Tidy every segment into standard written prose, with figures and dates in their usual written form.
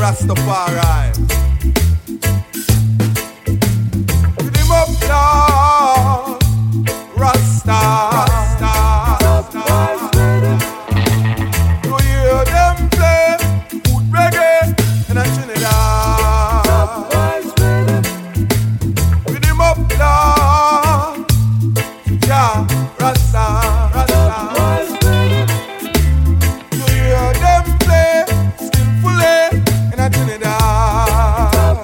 Rastafari. Give him up, Lord. Rasta. You hear them play good reggae in Trinidad. Give him up, Lord. Yeah, Rasta. You hear them play skillfully in Trinidad.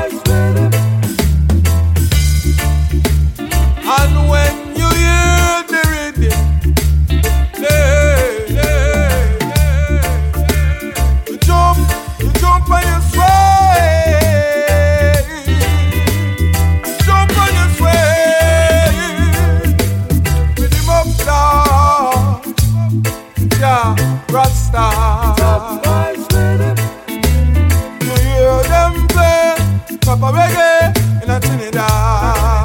And when you hear the rhythm, you jump and you sway, jump and you sway. With him up, Lord, yeah, Rasta. You hear them play proper reggae in Trinidad.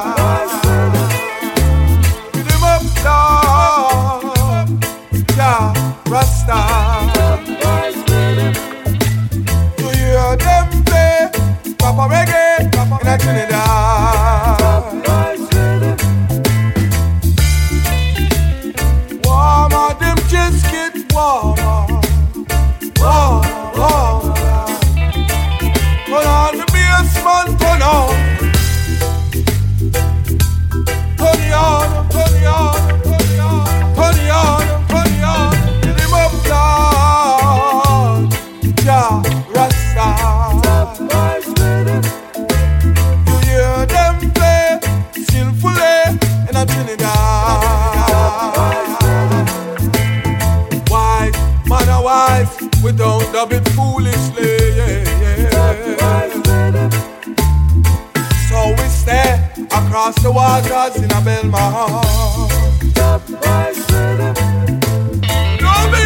With him up, Lord, yeah, Rasta. You hear them play proper reggae in Trinidad. Warmer, them just get warmer. Warmer. Turn on the bass, man, turn on. Turn it on, turn it on, turn it on, turn it on, turn it on. Get him up, Lord. Yeah, Rasta. You hear them play skillfully in Trinidad. Wife, man and wife, we don't dub it foolishly, So we stay across the waters in a Belmont. No me.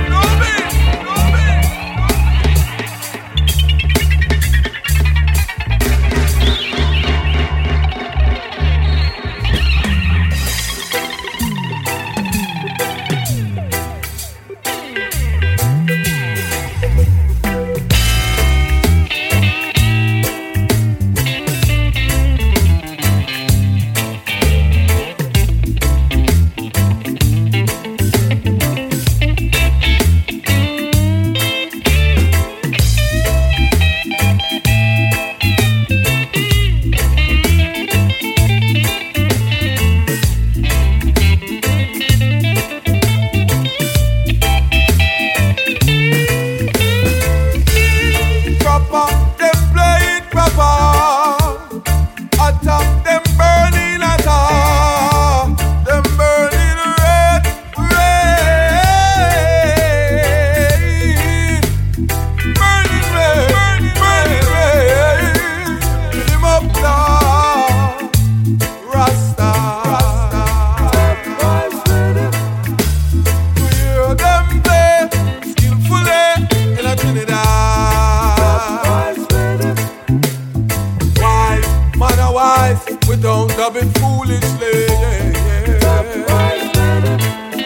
We don't dub it foolishly,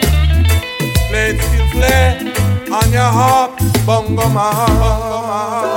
Play it skillfully on your harp, bongo man.